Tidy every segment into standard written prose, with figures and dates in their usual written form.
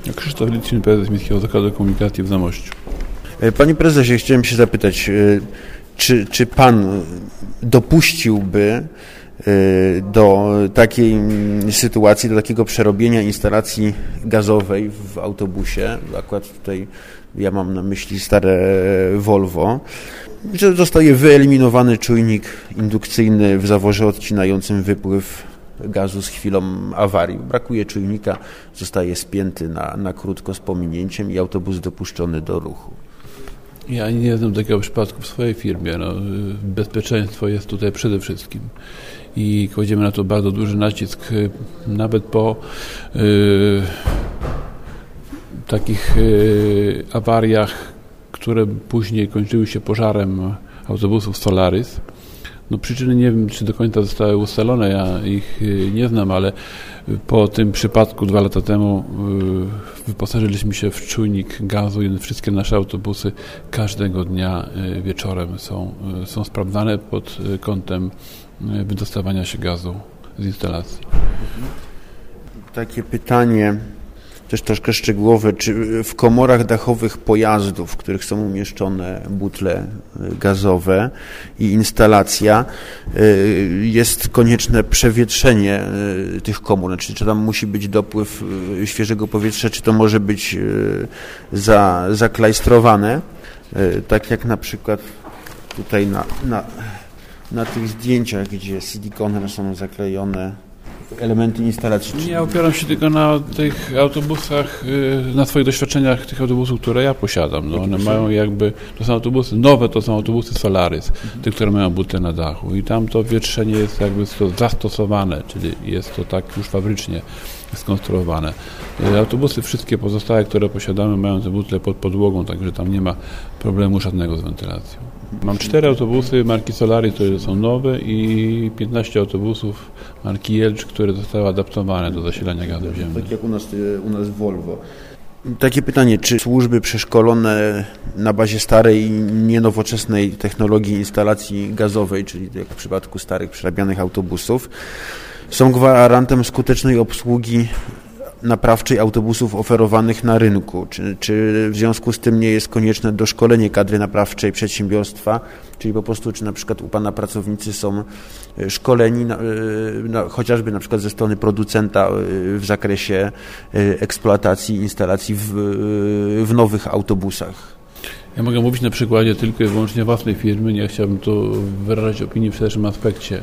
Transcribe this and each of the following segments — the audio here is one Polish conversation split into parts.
Krzysztof Litwin, prezes Miejskiego Zakładu Komunikacji w Zamościu. Panie prezesie, chciałem się zapytać, czy pan dopuściłby do takiej sytuacji, do takiego przerobienia instalacji gazowej w autobusie, akurat tutaj ja mam na myśli stare Volvo, że zostaje wyeliminowany czujnik indukcyjny w zaworze odcinającym wypływ gazu z chwilą awarii. Brakuje czujnika, zostaje spięty na krótko z pominięciem i autobus dopuszczony do ruchu. Ja nie znam takiego przypadku w swojej firmie. Bezpieczeństwo jest tutaj przede wszystkim i kładziemy na to bardzo duży nacisk, nawet po takich awariach, które później kończyły się pożarem autobusów Solaris. Przyczyny nie wiem, czy do końca zostały ustalone, ja ich nie znam, ale po tym przypadku 2 lata temu wyposażyliśmy się w czujnik gazu i wszystkie nasze autobusy każdego dnia wieczorem są sprawdzane pod kątem wydostawania się gazu z instalacji. Takie pytanie też troszkę szczegółowe, czy w komorach dachowych pojazdów, w których są umieszczone butle gazowe i instalacja, jest konieczne przewietrzenie tych komór? Znaczy, czy tam musi być dopływ świeżego powietrza, czy to może być zaklajstrowane, tak jak na przykład tutaj na tych zdjęciach, gdzie silikonem są zaklejone elementy instalacji. Ja opieram się tylko na tych autobusach, na swoich doświadczeniach tych autobusów, które ja posiadam. One mają to są autobusy nowe, to są autobusy Solaris, te, które mają butlę na dachu i tam to wietrzenie jest zastosowane, czyli jest to tak już fabrycznie skonstruowane. Autobusy wszystkie pozostałe, które posiadamy, mają te butle pod podłogą, także tam nie ma problemu żadnego z wentylacją. Mam 4 autobusy marki Solaris, które są nowe i 15 autobusów marki Jelcz, które zostały adaptowane do zasilania gazem ziemnym. Tak jak u nas Volvo. Takie pytanie, czy służby przeszkolone na bazie starej, nienowoczesnej technologii instalacji gazowej, czyli jak w przypadku starych przerabianych autobusów, są gwarantem skutecznej obsługi naprawczej autobusów oferowanych na rynku? Czy w związku z tym nie jest konieczne doszkolenie kadry naprawczej przedsiębiorstwa? Czyli po prostu, czy na przykład u pana pracownicy są szkoleni, chociażby na przykład ze strony producenta w zakresie eksploatacji instalacji w nowych autobusach? Ja mogę mówić na przykładzie tylko i wyłącznie własnej firmy. Nie chciałbym tu wyrażać opinii w szerszym aspekcie.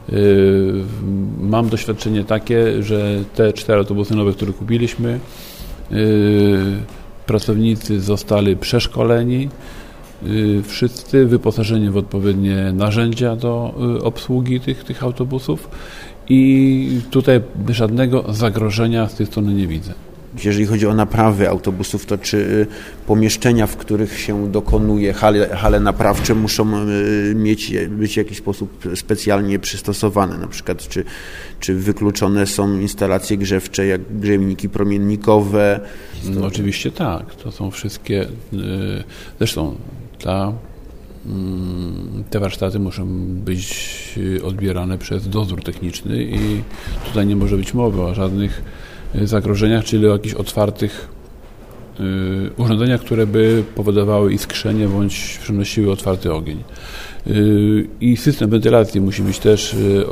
Mam doświadczenie takie, że te 4 autobusy nowe, które kupiliśmy, pracownicy zostali przeszkoleni, wszyscy wyposażeni w odpowiednie narzędzia do obsługi tych autobusów i tutaj żadnego zagrożenia z tej strony nie widzę. Jeżeli chodzi o naprawy autobusów, to czy pomieszczenia, w których się dokonuje, hale naprawcze muszą być w jakiś sposób specjalnie przystosowane? Na przykład czy wykluczone są instalacje grzewcze, jak grzejniki promiennikowe? No, oczywiście tak. To są wszystkie, zresztą te warsztaty muszą być odbierane przez dozór techniczny i tutaj nie może być mowy o żadnych zagrożeniach, czyli o jakichś otwartych urządzeniach, które by powodowały iskrzenie bądź przynosiły otwarty ogień. I system wentylacji musi być też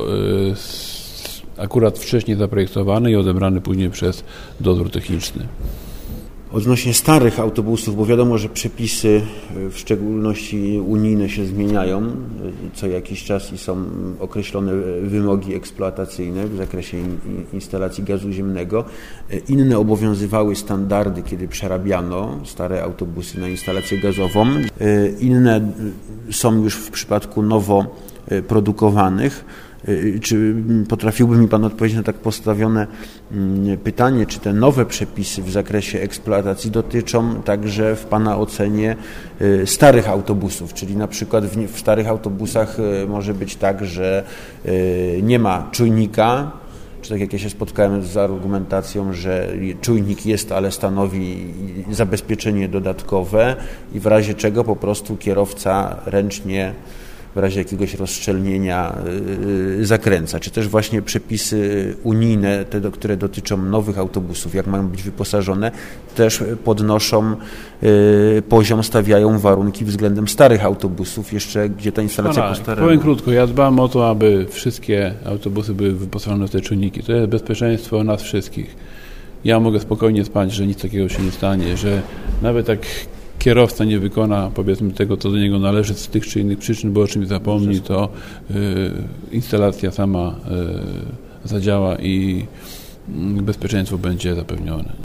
akurat wcześniej zaprojektowany i odebrany później przez dozór techniczny. Odnośnie starych autobusów, bo wiadomo, że przepisy, w szczególności unijne, się zmieniają co jakiś czas i są określone wymogi eksploatacyjne w zakresie instalacji gazu ziemnego. Inne obowiązywały standardy, kiedy przerabiano stare autobusy na instalację gazową. Inne są już w przypadku nowo produkowanych. Czy potrafiłby mi pan odpowiedzieć na tak postawione pytanie, czy te nowe przepisy w zakresie eksploatacji dotyczą także w pana ocenie starych autobusów, czyli na przykład w starych autobusach może być tak, że nie ma czujnika, czy tak jak ja się spotkałem z argumentacją, że czujnik jest, ale stanowi zabezpieczenie dodatkowe i w razie czego po prostu kierowca ręcznie w razie jakiegoś rozszczelnienia zakręca, czy też właśnie przepisy unijne, te, które dotyczą nowych autobusów, jak mają być wyposażone, też podnoszą poziom, stawiają warunki względem starych autobusów, jeszcze gdzie ta instalacja po staremu. Powiem krótko, ja dbam o to, aby wszystkie autobusy były wyposażone w te czynniki. To jest bezpieczeństwo nas wszystkich. Ja mogę spokojnie spać, że nic takiego się nie stanie, że nawet jak kierowca nie wykona, powiedzmy, tego, co do niego należy z tych czy innych przyczyn, bo o czymś zapomni, to instalacja sama zadziała i bezpieczeństwo będzie zapewnione.